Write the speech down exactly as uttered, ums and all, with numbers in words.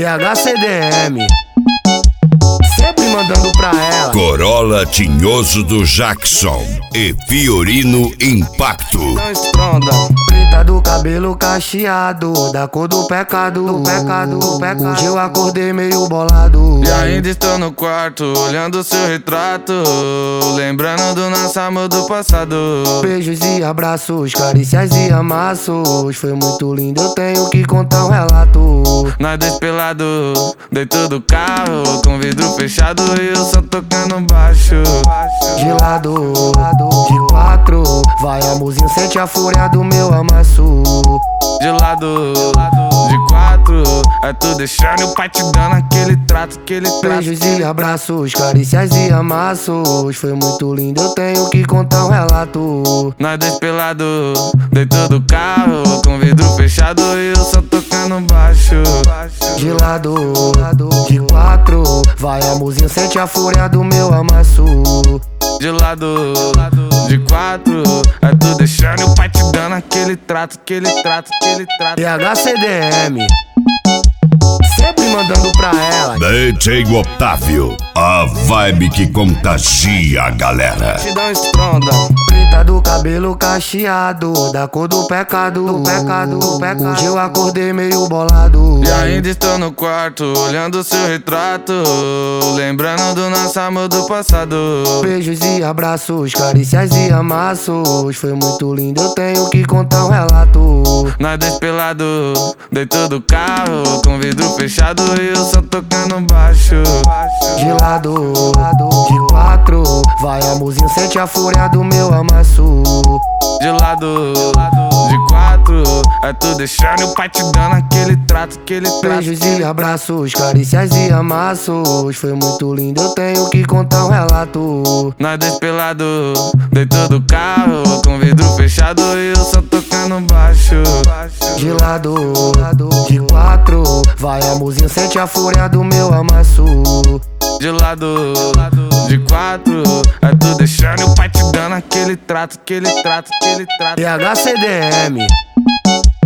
T H C D M, sempre mandando pra ela. Corolla Tinhoso do Jackson e Fiorino Impacto. Não estronda. Preta do cabelo cacheado, da cor do pecado, do pecado, do pecado. Hoje eu acordei meio bolado. E ainda estou no quarto, olhando seu retrato, lembrando do nosso amor do passado. Beijos e abraços, carícias e amassos. Foi muito lindo, eu tenho que contar um relato. Nós dois pelado, dentro do carro, com vidro fechado e eu só tocando baixo. De lado, de quatro, vai amorzinho, sente a fúria do meu amasso. De lado, de quatro, é tu deixando o pai te dando aquele trato, aquele trato. Beijos e abraços, carícias e amassos. Foi muito lindo, eu tenho que contar um relato. Nós dois pelado, dentro do carro, com vidro fechado e eu só tocando baixo. De lado, de quatro, vai amorzinho, sente a fúria do meu amasso. De lado, de quatro, é tu deixando o pai te dando aquele trato, aquele trato, aquele trato. T H C D M, sempre mandando pra ela. D J Otávio, a vibe que contagia a galera. Te dá um estronda. Preta do cabelo cacheado, da cor do pecado, do pecado, do pecado. Hoje eu acordei meio bolado. E ainda estou no quarto, olhando seu retrato, lembrando do nosso amor do passado. Beijos e abraços, carícias e amassos. Foi muito lindo, eu tenho que contar um relato. Nós dois pelado, dentro do carro, com vidro fechado e eu só tocando baixo. De lado, de quatro, vai amorzinho, sente a fúria do meu amasso. De lado, de quatro, é tu deixando o pai te dando aquele trato, aquele trato. Beijos e abraços, carícias e amassos. Foi muito lindo, eu tenho que contar um relato. Nós dois pelado, dentro do carro, com vidro fechado e eu só tocando baixo. De lado, de quatro, vai amorzinho, sente a fúria do meu amasso. De lado, de quatro, é tu deixando o pai te dando aquele trato, aquele trato, aquele trato. T H C D M.